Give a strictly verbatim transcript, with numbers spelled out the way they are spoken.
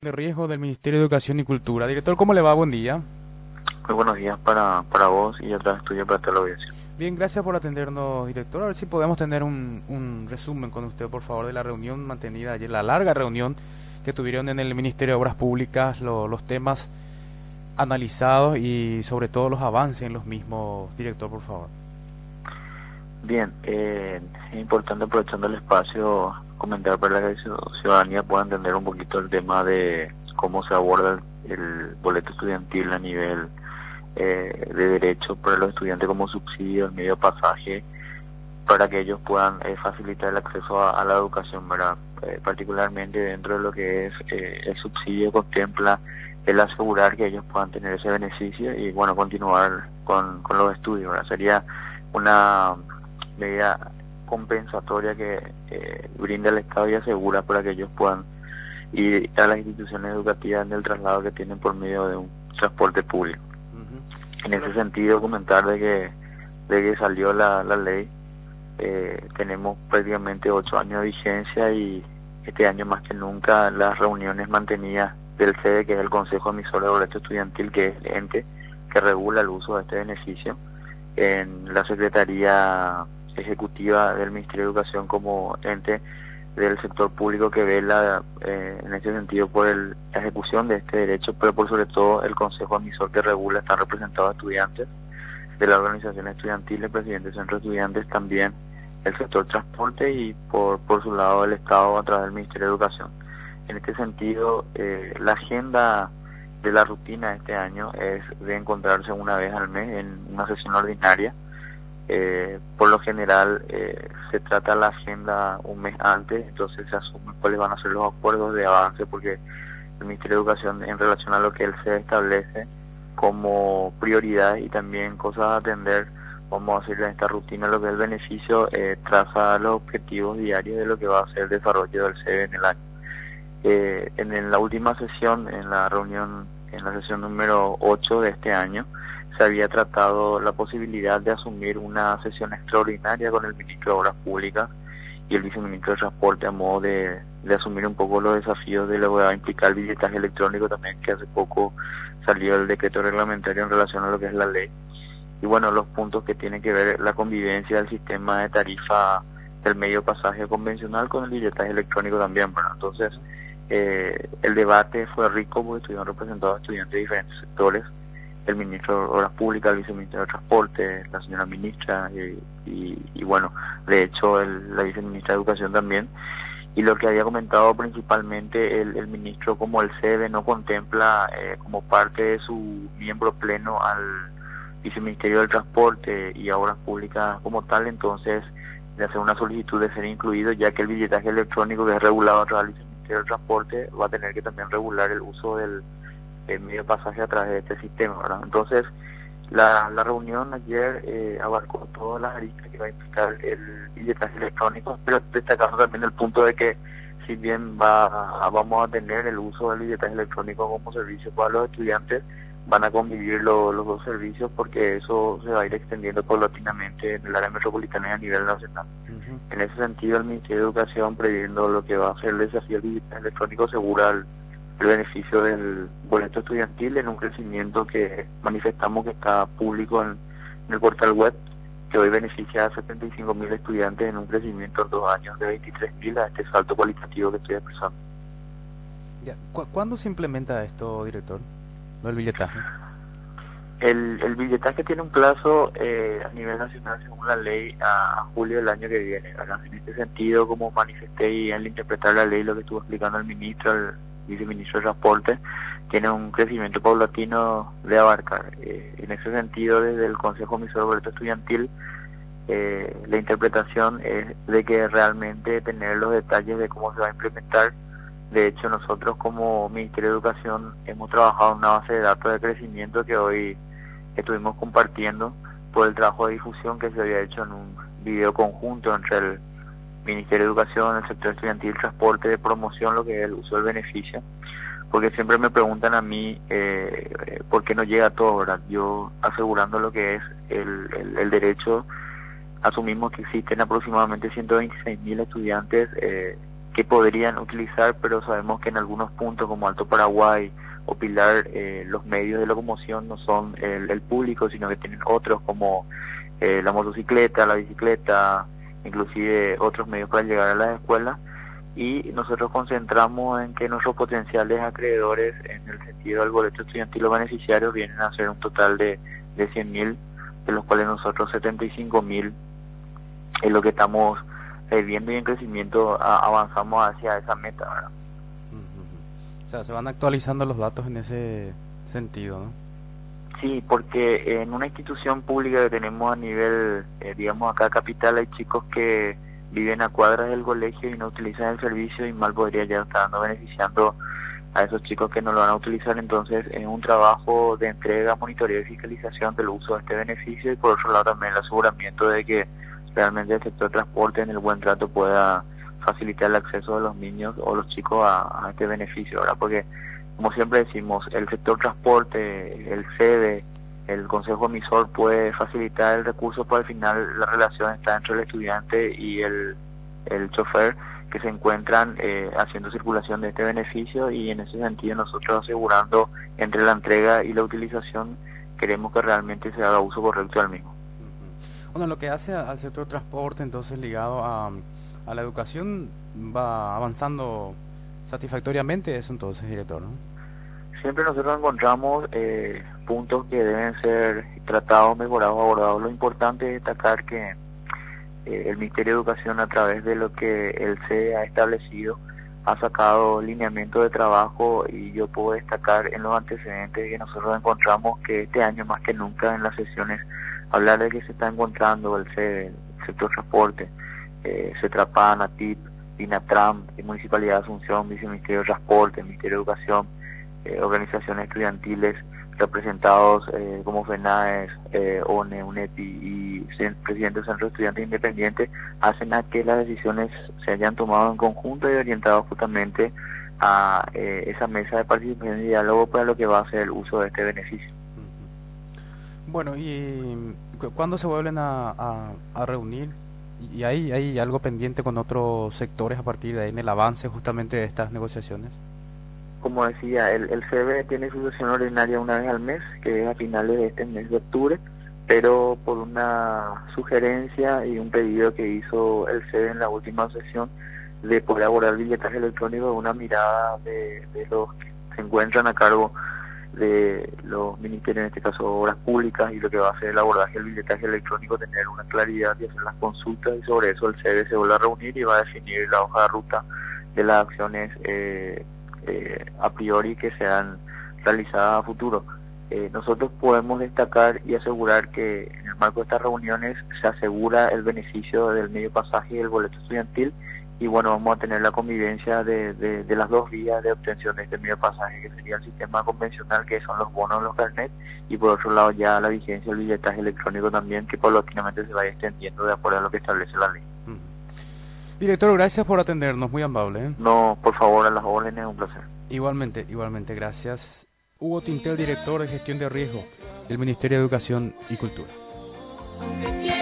De riesgo del Ministerio de Educación y Cultura. Director, ¿cómo le va? Buen día. Muy buenos días para, para vos y atrás tuyo para toda la audiencia. Bien, gracias por atendernos, director. A ver si podemos tener un, un resumen con usted, por favor, de la reunión mantenida ayer, la larga reunión que tuvieron en el Ministerio de Obras Públicas, lo, los temas analizados y sobre todo los avances en los mismos. Director, por favor. Bien, eh, es importante, aprovechando el espacio, comentar para que la ciudadanía pueda entender un poquito el tema de cómo se aborda el, el boleto estudiantil a nivel eh, de derecho para los estudiantes como subsidio, el medio pasaje, para que ellos puedan eh, facilitar el acceso a, a la educación, ¿verdad? Eh, particularmente dentro de lo que es eh, el subsidio contempla el asegurar que ellos puedan tener ese beneficio y bueno, continuar con, con los estudios, ¿verdad? Sería una medida compensatoria que eh, brinda el Estado y asegura para que ellos puedan ir a las instituciones educativas en el traslado que tienen por medio de un transporte público. Uh-huh. En ese sentido, comentar de que de que salió la, la ley, eh, tenemos prácticamente ocho años de vigencia y este año más que nunca las reuniones mantenidas del C E D, que es el Consejo Emisor de Boleto Estudiantil, que es el ente que regula el uso de este beneficio, en la Secretaría Ejecutiva del Ministerio de Educación como ente del sector público que vela eh, en ese sentido por el, la ejecución de este derecho, pero por sobre todo el Consejo Emisor que regula, están representados estudiantes de la organización estudiantil, el presidente del Centro de Estudiantes, también el sector transporte y por, por su lado el Estado a través del Ministerio de Educación. En este sentido, eh, la agenda de la rutina de este año es de encontrarse una vez al mes en una sesión ordinaria. Eh, por lo general eh, se trata la agenda un mes antes, entonces se asume cuáles van a ser los acuerdos de avance, porque el Ministerio de Educación, en relación a lo que él se establece como prioridad y también cosas a atender, vamos a hacer en esta rutina lo que es el beneficio, eh, traza los objetivos diarios de lo que va a ser el desarrollo del C E B en el año. Eh, en, en la última sesión, en la reunión, en la sesión número ocho de este año, se había tratado la posibilidad de asumir una sesión extraordinaria con el ministro de Obras Públicas y el viceministro de Transporte a modo de, de asumir un poco los desafíos de lo que va a implicar el billetaje electrónico también, que hace poco salió el decreto reglamentario en relación a lo que es la ley. Y bueno, los puntos que tienen que ver la convivencia del sistema de tarifa del medio pasaje convencional con el billetaje electrónico también, ¿verdad? Entonces, eh, el debate fue rico porque estuvieron representados estudiantes de diferentes sectores, el ministro de Obras Públicas, el viceministro de Transporte, la señora ministra y, y, y bueno, de hecho el, la viceministra de Educación también. Y lo que había comentado principalmente el, el ministro, como el C E B no contempla eh, como parte de su miembro pleno al viceministerio del Transporte y a Obras Públicas como tal, entonces de hacer una solicitud de ser incluido, ya que el billetaje electrónico que es regulado a través del viceministerio del Transporte va a tener que también regular el uso del el medio pasaje a través de este sistema, ¿verdad? Entonces, la, la reunión ayer eh, abarcó todas las aristas que va a implicar el billetaje electrónico, pero destacando también el punto de que si bien va a, vamos a tener el uso del billetaje electrónico como servicio para los estudiantes, van a convivir lo, los dos servicios porque eso se va a ir extendiendo paulatinamente en el área metropolitana y a nivel nacional. Uh-huh. En ese sentido, el Ministerio de Educación, previendo lo que va a ser el desafío del billetaje electrónico, asegura el el beneficio del boleto estudiantil en un crecimiento que manifestamos que está público en, en el portal web, que hoy beneficia a setenta y cinco mil estudiantes en un crecimiento en dos años de veintitrés mil a este salto cualitativo que estoy expresando. Ya. ¿Cu ¿Cuándo se implementa esto, director? ¿No el billetaje? El, el billetaje tiene un plazo eh, a nivel nacional según la ley a, a julio del año que viene, ¿verdad? En este sentido, como manifesté y al interpretar la ley, lo que estuvo explicando el ministro, el viceministro de Transporte, tiene un crecimiento paulatino de abarcar. Eh, en ese sentido, desde el Consejo Emisor de Boleto Estudiantil, eh, la interpretación es de que realmente tener los detalles de cómo se va a implementar. De hecho, nosotros como Ministerio de Educación hemos trabajado en una base de datos de crecimiento que hoy estuvimos compartiendo por el trabajo de difusión que se había hecho en un video conjunto entre el Ministerio de Educación, el sector estudiantil, transporte, de promoción, lo que es el uso del beneficio, porque siempre me preguntan a mí eh, por qué no llega todo, ¿verdad? Yo asegurando lo que es el, el, el derecho, asumimos que existen aproximadamente ciento veintiséis mil estudiantes eh, que podrían utilizar, pero sabemos que en algunos puntos como Alto Paraguay o Pilar eh, los medios de locomoción no son el, el público, sino que tienen otros como eh, la motocicleta, la bicicleta, inclusive otros medios para llegar a las escuelas, y nosotros concentramos en que nuestros potenciales acreedores en el sentido del boleto estudiantil o beneficiarios vienen a ser un total de, de cien mil, de los cuales nosotros setenta y cinco mil es lo que estamos eh, viendo, y en crecimiento a, avanzamos hacia esa meta, ¿verdad? Uh-huh. O sea, se van actualizando los datos en ese sentido, ¿no? Sí, porque en una institución pública que tenemos a nivel, eh, digamos acá capital, hay chicos que viven a cuadras del colegio y no utilizan el servicio, y mal podría ya estar dando beneficiando a esos chicos que no lo van a utilizar. Entonces es un trabajo de entrega, monitoreo y fiscalización del uso de este beneficio, y por otro lado también el aseguramiento de que realmente el sector transporte en el buen trato pueda facilitar el acceso de los niños o los chicos a, a este beneficio, ¿verdad? Porque como siempre decimos, el sector transporte, el sede, el consejo emisor puede facilitar el recurso, pero al final la relación está entre el estudiante y el, el chofer, que se encuentran eh, haciendo circulación de este beneficio, y en ese sentido nosotros asegurando entre la entrega y la utilización queremos que realmente se haga uso correcto del mismo. Bueno, lo que hace al sector transporte, entonces ligado a, a la educación, va avanzando satisfactoriamente eso entonces, director, ¿no? Siempre nosotros encontramos eh, puntos que deben ser tratados, mejorados, abordados. Lo importante es destacar que eh, el Ministerio de Educación, a través de lo que el C E ha establecido, ha sacado lineamiento de trabajo, y yo puedo destacar en los antecedentes que nosotros encontramos que este año más que nunca en las sesiones hablar de que se está encontrando el C E, el sector transporte, eh, CETRAPAN, ATIP, INATRAM, Municipalidad de Asunción, Viceministerio de Transporte, Ministerio de Educación, eh, organizaciones estudiantiles representados eh, como FENAES, eh, ONE, UNEPI y presidente del Centro de Estudiantes Independientes, hacen a que las decisiones se hayan tomado en conjunto y orientadas justamente a eh, esa mesa de participación y diálogo para lo que va a ser el uso de este beneficio. Bueno, ¿y cuándo se vuelven a, a, a reunir? ¿Y hay, hay algo pendiente con otros sectores a partir de ahí en el avance justamente de estas negociaciones? Como decía, el, el C B tiene su sesión ordinaria una vez al mes, que es a finales de este mes de octubre, pero por una sugerencia y un pedido que hizo el C B en la última sesión de poder abordar billetaje electrónico, una mirada de, de los que se encuentran a cargo de los ministerios, en este caso Obras Públicas, y lo que va a hacer el abordaje del billetaje electrónico, tener una claridad y hacer las consultas, y sobre eso el C B se vuelve a reunir y va a definir la hoja de ruta de las acciones eh, eh, a priori que sean realizadas a futuro. Eh, nosotros podemos destacar y asegurar que en el marco de estas reuniones se asegura el beneficio del medio pasaje y del boleto estudiantil, y bueno, vamos a tener la convivencia de, de, de las dos vías de obtención de este medio pasaje, que sería el sistema convencional, que son los bonos, los carnets, y por otro lado ya la vigencia del billetaje electrónico también, que paulatinamente se vaya extendiendo de acuerdo a lo que establece la ley. Director, gracias por atendernos, muy amable, ¿eh? No, por favor, a las órdenes, un placer. Igualmente, igualmente, gracias. Hugo Tintel, director de Gestión de Riesgo del Ministerio de Educación y Cultura.